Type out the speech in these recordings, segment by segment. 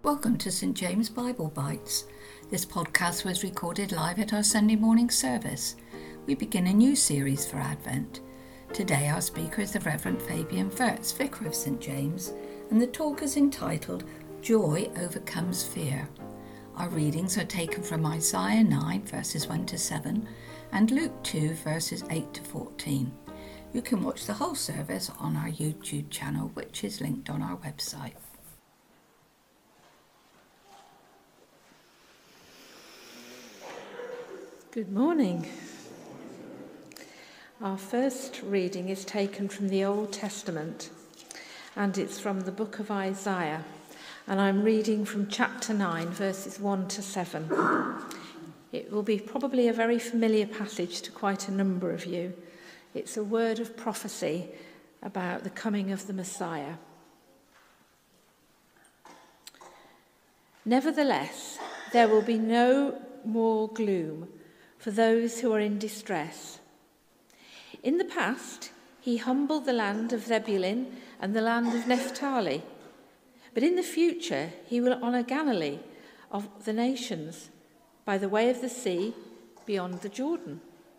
Welcome to St James Bible Bites. This podcast was recorded live at our Sunday morning service. We begin a new series for Advent. Today our speaker is the Reverend Fabian Wirtz, Vicar of St James, and the talk is entitled Joy Overcomes Fear. Our readings are taken from Isaiah 9 verses 1 to 7 and Luke 2 verses 8 to 14. You can watch the whole service on our YouTube channel, which is linked on our website. Good morning. Our first reading is taken from the Old Testament, and it's from the book of Isaiah, and I'm reading from chapter 9, verses 1 to 7. It will be probably a very familiar passage to quite a number of you. It's a word of prophecy about the coming of the Messiah. Nevertheless, there will be no more gloom for those who are in distress. In the past, he humbled the land of Zebulun and the land of Naphtali. But in the future, he will honour Galilee of the nations by the way of the sea beyond the Jordan.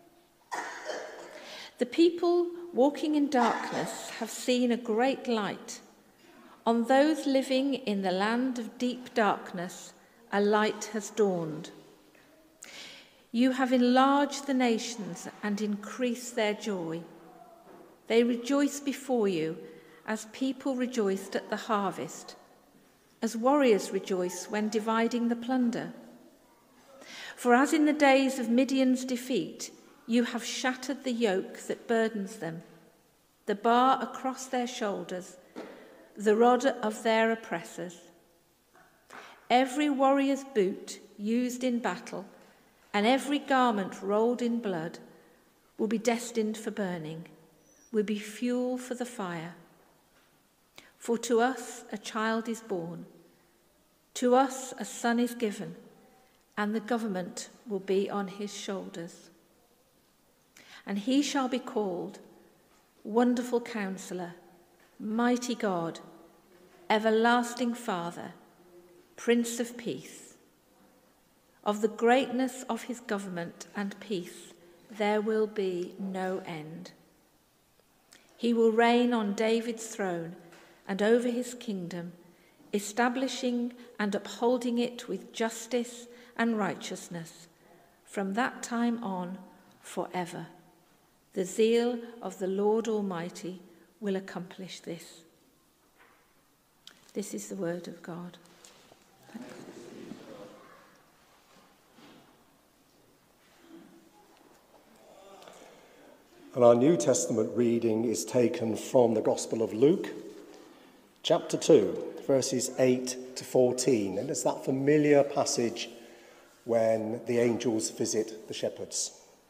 The people walking in darkness have seen a great light. On those living in the land of deep darkness, a light has dawned. You have enlarged the nations and increased their joy. They rejoice before you as people rejoiced at the harvest, as warriors rejoice when dividing the plunder. For as in the days of Midian's defeat, you have shattered the yoke that burdens them, the bar across their shoulders, the rod of their oppressors. Every warrior's boot used in battle and every garment rolled in blood will be destined for burning, will be fuel for the fire. For to us a child is born, to us a son is given, and the government will be on his shoulders. And he shall be called Wonderful Counselor, Mighty God, Everlasting Father, Prince of Peace. Of the greatness of his government and peace there will be no end. He will reign on David's throne and over his kingdom, establishing and upholding it with justice and righteousness from that time on forever. The zeal of the Lord Almighty will accomplish this. This is the word of God. Thanks. And our New Testament reading is taken from the Gospel of Luke, chapter 2, verses 8 to 14. And it's that familiar passage when the angels visit the shepherds.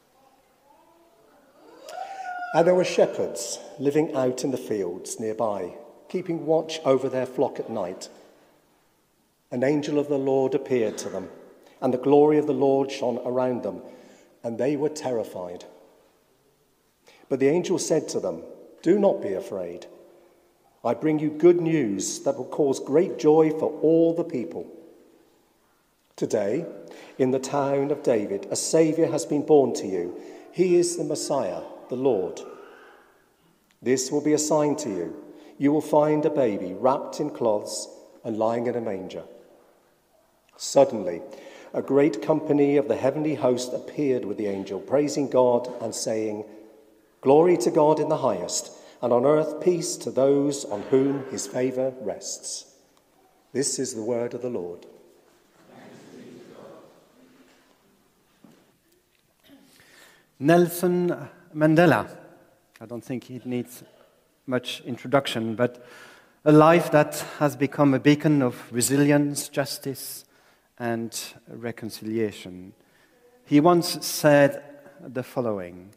And there were shepherds living out in the fields nearby, keeping watch over their flock at night. An angel of the Lord appeared to them, and the glory of the Lord shone around them, and they were terrified. But the angel said to them, "Do not be afraid. I bring you good news that will cause great joy for all the people. Today, in the town of David, a Saviour has been born to you. He is the Messiah, the Lord. This will be a sign to you. You will find a baby wrapped in cloths and lying in a manger." Suddenly, a great company of the heavenly host appeared with the angel, praising God and saying, "Glory to God in the highest, and on earth peace to those on whom his favour rests." This is the word of the Lord. Nelson Mandela. I don't think he needs much introduction, but a life that has become a beacon of resilience, justice, and reconciliation. He once said the following.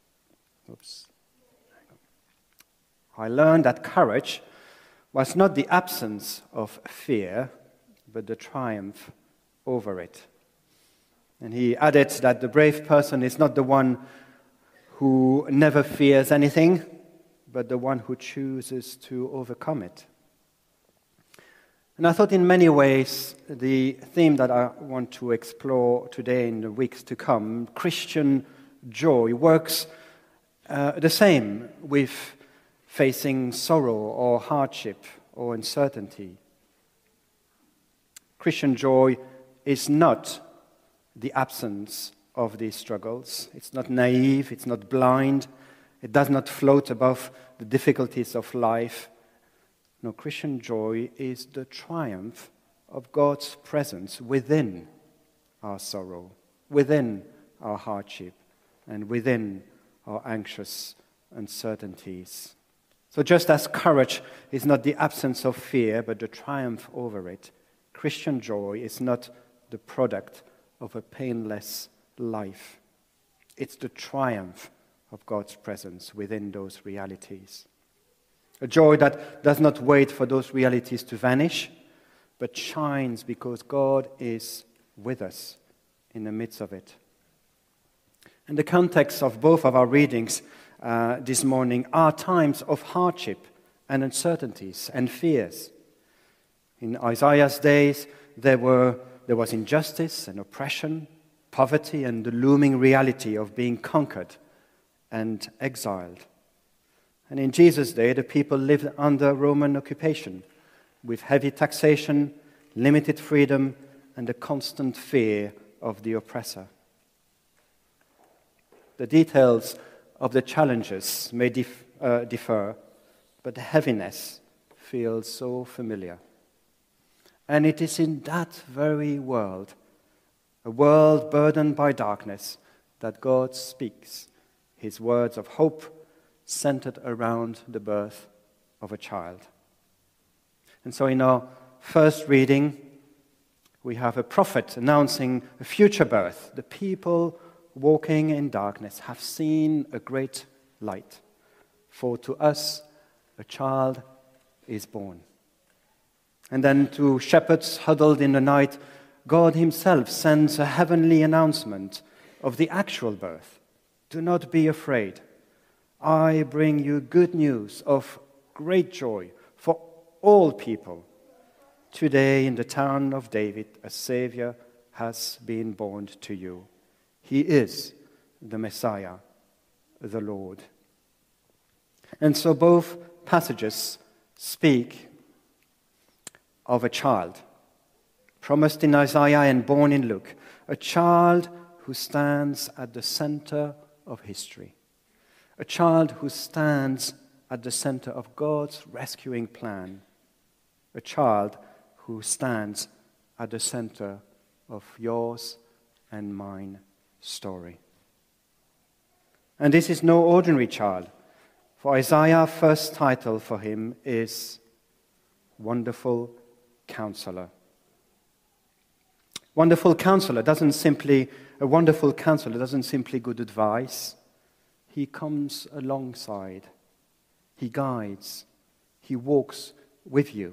I learned that courage was not the absence of fear, but the triumph over it. And he added that the brave person is not the one who never fears anything, but the one who chooses to overcome it. And I thought in many ways the theme that I want to explore today in the weeks to come, Christian joy, works the same with facing sorrow or hardship or uncertainty. Christian joy is not the absence of these struggles. It's not naive, it's not blind, it does not float above the difficulties of life. No, Christian joy is the triumph of God's presence within our sorrow, within our hardship, and within our anxious uncertainties. So just as courage is not the absence of fear, but the triumph over it, Christian joy is not the product of a painless life. It's the triumph of God's presence within those realities. A joy that does not wait for those realities to vanish, but shines because God is with us in the midst of it. And the context of both of our readings this morning are times of hardship and uncertainties and fears. In Isaiah's days, there was injustice and oppression, poverty, and the looming reality of being conquered and exiled. And in Jesus' day, the people lived under Roman occupation with heavy taxation, limited freedom, and the constant fear of the oppressor. The details of the challenges may differ, but the heaviness feels so familiar. And it is in that very world, a world burdened by darkness, that God speaks his words of hope centered around the birth of a child. And so in our first reading, we have a prophet announcing a future birth. The people walking in darkness have seen a great light. For to us a child is born. And then to shepherds huddled in the night, God himself sends a heavenly announcement of the actual birth. Do not be afraid. I bring you good news of great joy for all people. Today in the town of David, a Savior has been born to you. He is the Messiah, the Lord. And so both passages speak of a child, promised in Isaiah and born in Luke, a child who stands at the center of history, a child who stands at the center of God's rescuing plan, a child who stands at the center of yours and mine story. And this is no ordinary child, for Isaiah's first title for him is Wonderful Counselor. A wonderful counselor doesn't simply good advice. He comes alongside. He guides. He walks with you.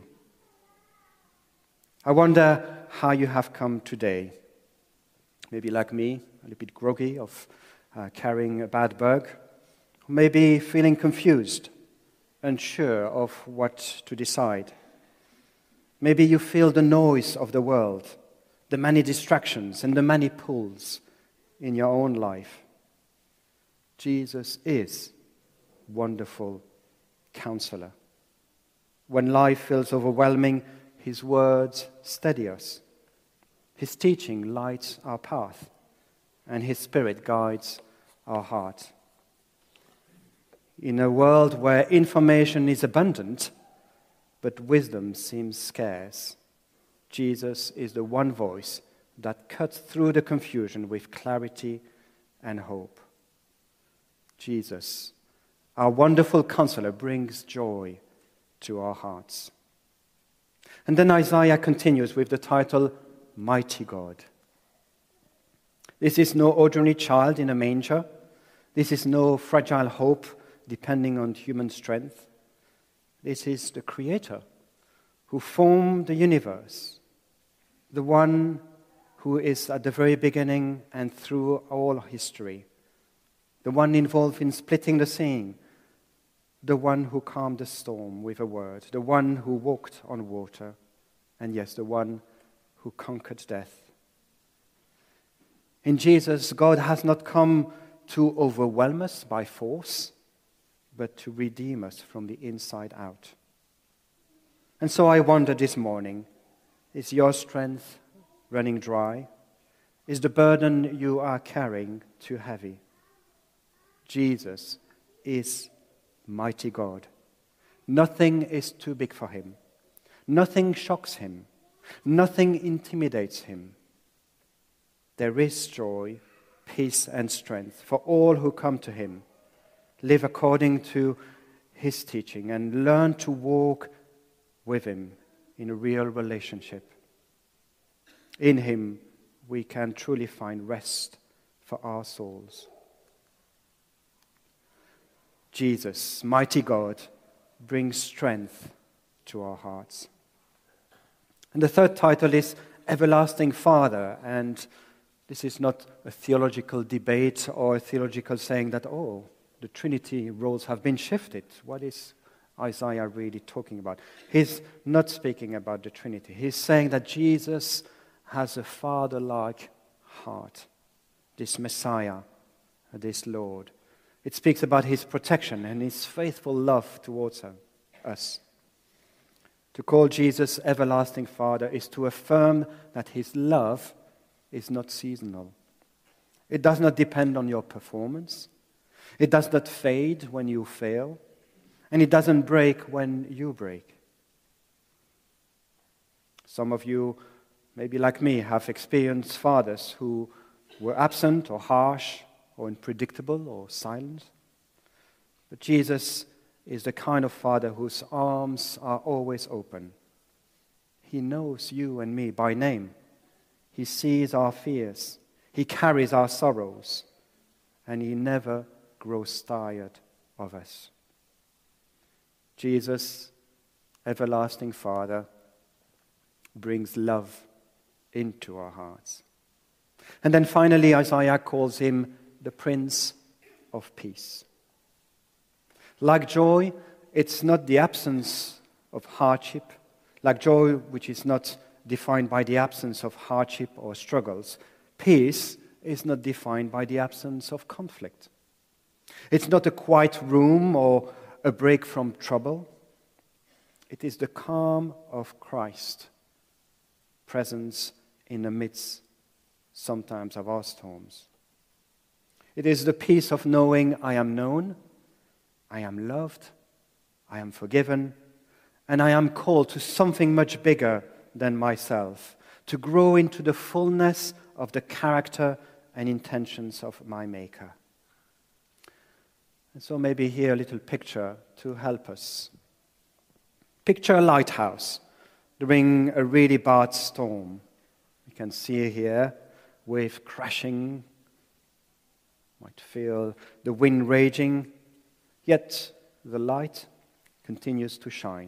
I wonder how you have come today. Maybe like me, a little bit groggy of carrying a bad bug. Maybe feeling confused, unsure of what to decide. Maybe you feel the noise of the world, the many distractions and the many pulls in your own life. Jesus is wonderful counselor. When life feels overwhelming, his words steady us. His teaching lights our path, and his Spirit guides our heart. In a world where information is abundant, but wisdom seems scarce, Jesus is the one voice that cuts through the confusion with clarity and hope. Jesus, our wonderful counselor, brings joy to our hearts. And then Isaiah continues with the title, Mighty God. This is no ordinary child in a manger. This is no fragile hope depending on human strength. This is the Creator who formed the universe, the one who is at the very beginning and through all history, the one involved in splitting the sea, the one who calmed the storm with a word, the one who walked on water and yes, the one who conquered death. In Jesus, God has not come to overwhelm us by force, but to redeem us from the inside out. And so I wonder this morning, is your strength running dry? Is the burden you are carrying too heavy? Jesus is mighty God. Nothing is too big for him. Nothing shocks him. Nothing intimidates him. There is joy, peace, and strength for all who come to him. Live according to his teaching and learn to walk with him in a real relationship. In him, we can truly find rest for our souls. Jesus, mighty God, brings strength to our hearts. And the third title is Everlasting Father, and this is not a theological debate or a theological saying that, the Trinity roles have been shifted. What is Isaiah really talking about? He's not speaking about the Trinity. He's saying that Jesus has a father-like heart, this Messiah, this Lord. It speaks about his protection and his faithful love towards us. To call Jesus Everlasting Father is to affirm that his love is not seasonal. It does not depend on your performance. It does not fade when you fail. And it doesn't break when you break. Some of you, maybe like me, have experienced fathers who were absent or harsh or unpredictable or silent. But Jesus is the kind of father whose arms are always open. He knows you and me by name. He sees our fears. He carries our sorrows. And he never grows tired of us. Jesus, Everlasting Father, brings love into our hearts. And then finally, Isaiah calls him the Prince of Peace. Like joy, it's not the absence of hardship. Like joy, which is not defined by the absence of hardship or struggles, peace is not defined by the absence of conflict. It's not a quiet room or a break from trouble. It is the calm of Christ, presence in the midst, sometimes, of our storms. It is the peace of knowing I am known, I am loved, I am forgiven, and I am called to something much bigger than myself, to grow into the fullness of the character and intentions of my Maker. And so maybe here a little picture to help us. Picture a lighthouse during a really bad storm. You can see here wave crashing, might feel the wind raging, yet the light continues to shine.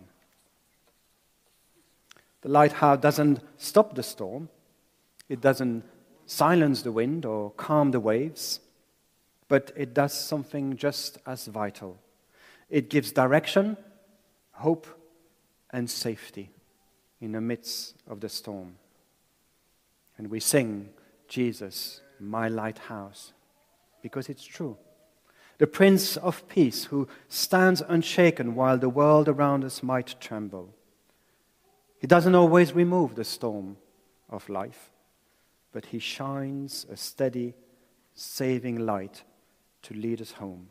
The lighthouse doesn't stop the storm. It doesn't silence the wind or calm the waves, but it does something just as vital. It gives direction, hope, and safety in the midst of the storm. And we sing, Jesus, my lighthouse, because it's true. The Prince of Peace who stands unshaken while the world around us might tremble. He doesn't always remove the storm of life, but he shines a steady, saving light to lead us home.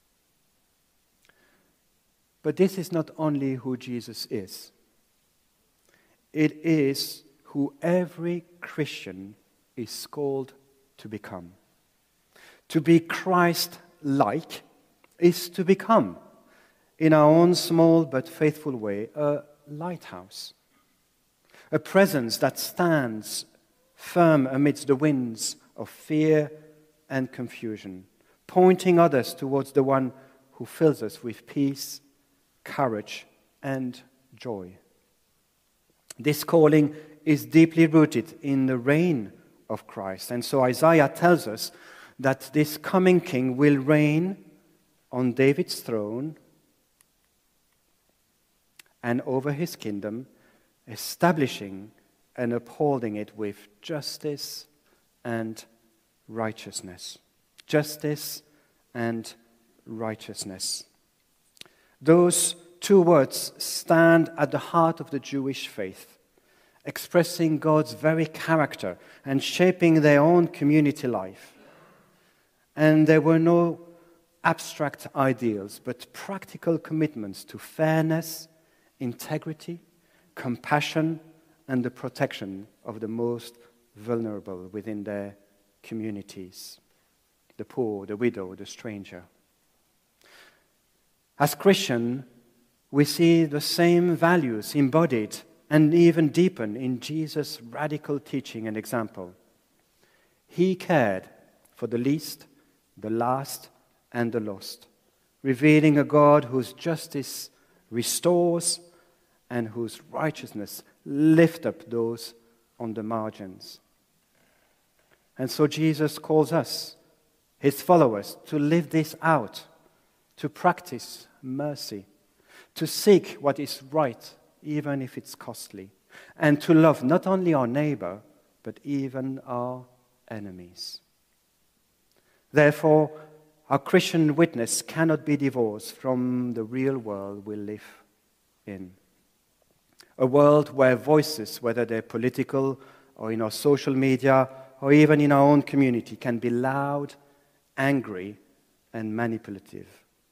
But this is not only who Jesus is. It is who every Christian is called to become. To be Christ-like is to become, in our own small but faithful way, a lighthouse. A presence that stands firm amidst the winds of fear and confusion, pointing others towards the one who fills us with peace, courage, and joy. This calling is deeply rooted in the reign of Christ. And so Isaiah tells us that this coming king will reign on David's throne and over his kingdom, establishing and upholding it with justice and righteousness. Justice and righteousness. Those two words stand at the heart of the Jewish faith, expressing God's very character and shaping their own community life. And there were no abstract ideals, but practical commitments to fairness, integrity, compassion, and the protection of the most vulnerable within their communities, the poor, the widow, the stranger. As Christians, we see the same values embodied and even deepened in Jesus' radical teaching and example. He cared for the least, the last, and the lost, revealing a God whose justice restores and whose righteousness lifts up those on the margins. And so Jesus calls us, his followers, to live this out, to practice mercy, to seek what is right, even if it's costly, and to love not only our neighbor, but even our enemies. Therefore, our Christian witness cannot be divorced from the real world we live in. A world where voices, whether they're political or in our social media or even in our own community, can be loud, angry, and manipulative.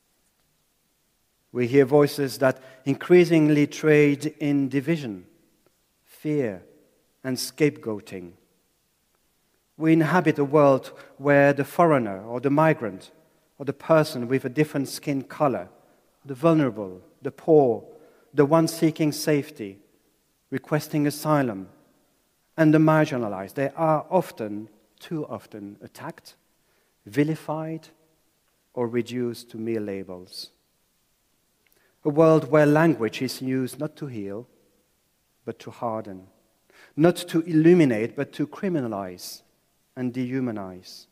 We hear voices that increasingly trade in division, fear, and scapegoating. We inhabit a world where the foreigner or the migrant or the person with a different skin color, the vulnerable, the poor, the one seeking safety, requesting asylum, and the marginalized, they are often, too often, attacked, vilified, or reduced to mere labels. A world where language is used not to heal, but to harden, not to illuminate, but to criminalize and dehumanize.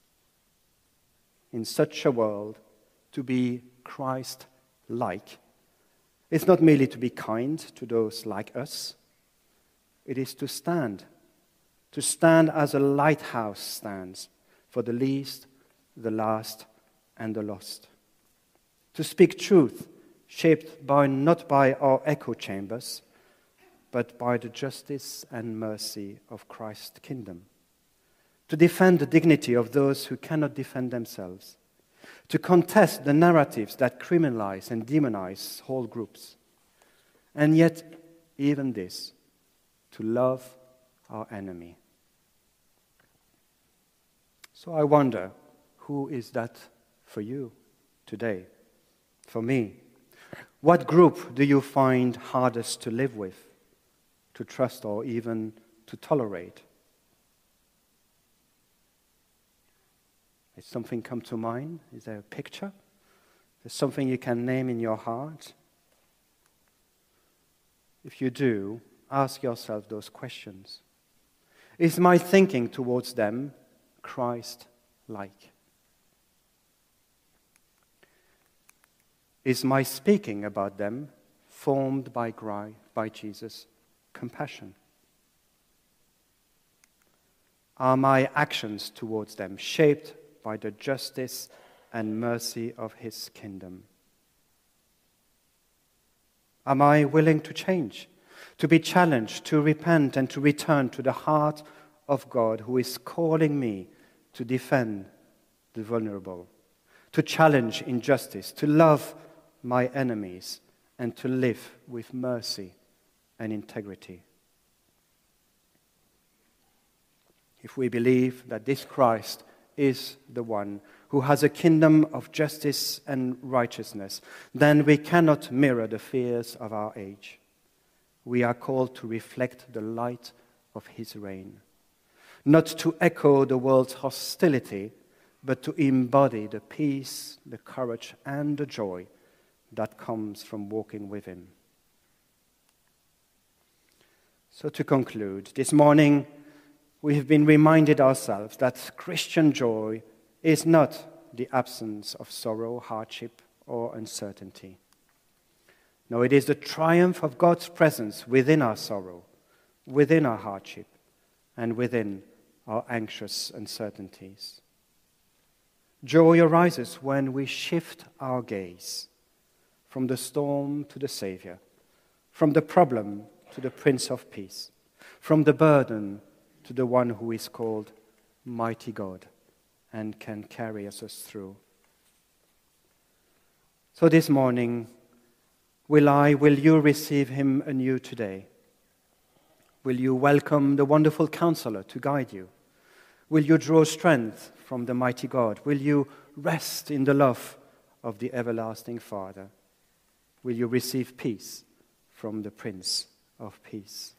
In such a world, to be Christ-like is not merely to be kind to those like us. It is to stand as a lighthouse stands for the least, the last, and the lost. To speak truth, shaped not by our echo chambers, but by the justice and mercy of Christ's kingdom. To defend the dignity of those who cannot defend themselves. To contest the narratives that criminalize and demonize whole groups. And yet, even this, to love our enemy. So I wonder, who is that for you today? For me? What group do you find hardest to live with, to trust, or even to tolerate? Has something come to mind? Is there a picture? Is there something you can name in your heart? If you do, ask yourself those questions. Is my thinking towards them Christ-like? Is my speaking about them formed by Jesus' compassion? Are my actions towards them shaped by the justice and mercy of his kingdom? Am I willing to change, to be challenged, to repent, and to return to the heart of God who is calling me to defend the vulnerable, to challenge injustice, to love my enemies, and to live with mercy and integrity? If we believe that this Christ is the one who has a kingdom of justice and righteousness, then we cannot mirror the fears of our age. We are called to reflect the light of his reign, not to echo the world's hostility, but to embody the peace, the courage, and the joy that comes from walking with him. So to conclude, this morning we have been reminded ourselves that Christian joy is not the absence of sorrow, hardship, or uncertainty. No, it is the triumph of God's presence within our sorrow, within our hardship, and within our anxious uncertainties. Joy arises when we shift our gaze from the storm to the Savior, from the problem to the Prince of Peace, from the burden to the one who is called Mighty God and can carry us through. So this morning, will you receive him anew today? Will you welcome the wonderful Counselor to guide you? Will you draw strength from the mighty God? Will you rest in the love of the everlasting Father? Will you receive peace from the Prince of Peace?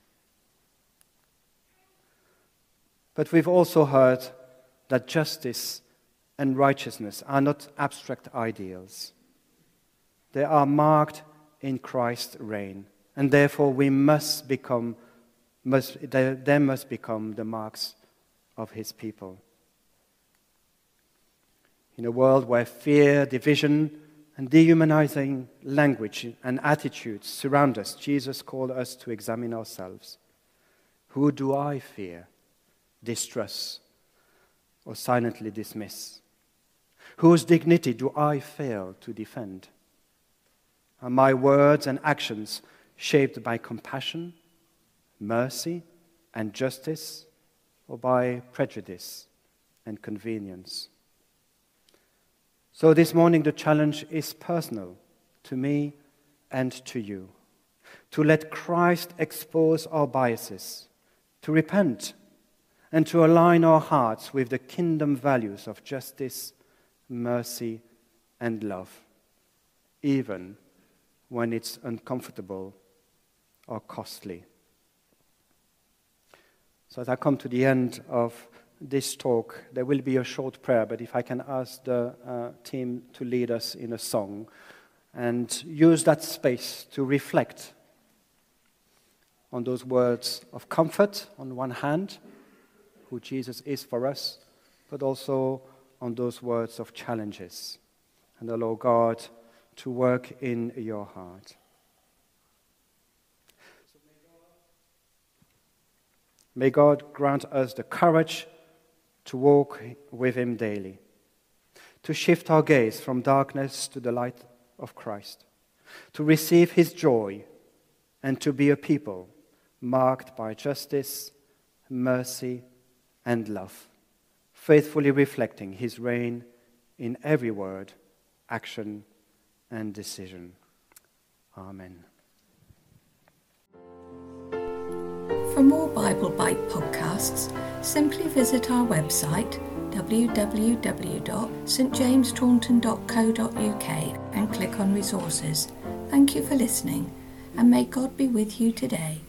But we've also heard that justice and righteousness are not abstract ideals. They are marked in Christ's reign, and therefore they must become the marks of his people. In a world where fear, division, and dehumanizing language and attitudes surround us, Jesus called us to examine ourselves. Who do I fear, distrust, or silently dismiss? Whose dignity do I fail to defend? Are my words and actions shaped by compassion, mercy, and justice, or by prejudice and convenience? So this morning the challenge is personal to me and to you, to let Christ expose our biases, to repent, and to align our hearts with the kingdom values of justice, mercy, and love, even when it's uncomfortable or costly. So as I come to the end of this talk, there will be a short prayer, but if I can ask the team to lead us in a song and use that space to reflect on those words of comfort on one hand, who Jesus is for us, but also on those words of challenges, and allow God to work in your heart. May God grant us the courage to walk with him daily, to shift our gaze from darkness to the light of Christ, to receive his joy, and to be a people marked by justice, mercy, and love, faithfully reflecting his reign in every word, action, and decision. Amen. For more Bible Bite podcasts, simply visit our website www.stjamestaunton.co.uk and click on resources. Thank you for listening, and may God be with you today.